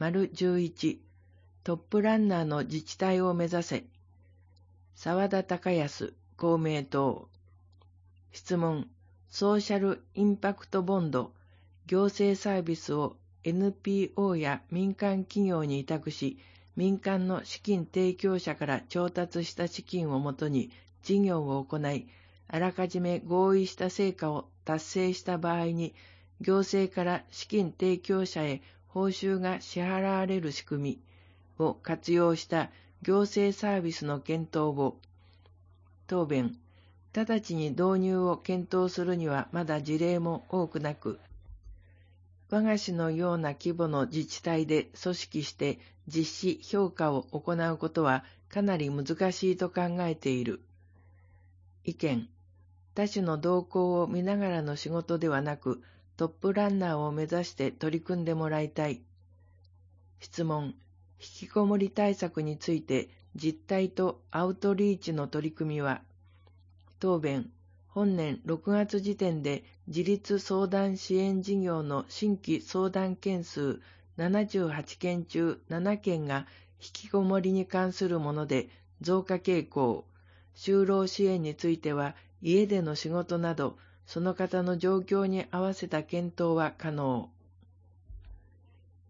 11トップランナーの自治体を目指せ。澤田孝康公明党。質問。ソーシャルインパクトボンド、行政サービスを NPO や民間企業に委託し、民間の資金提供者から調達した資金をもとに事業を行い、あらかじめ合意した成果を達成した場合に、行政から資金提供者へ報酬が支払われる仕組みを活用した行政サービスの検討を。答弁。直ちに導入を検討するにはまだ事例も多くなく、我が市のような規模の自治体で組織して実施評価を行うことはかなり難しいと考えている。意見。他種の動向を見ながらの仕事ではなく、トップランナーを目指して取り組んでもらいたい。質問。引きこもり対策について実態とアウトリーチの取り組みは。答弁。本年6月時点で自立相談支援事業の新規相談件数78件中7件が引きこもりに関するもので増加傾向。就労支援については家での仕事などその方の状況に合わせた検討は可能。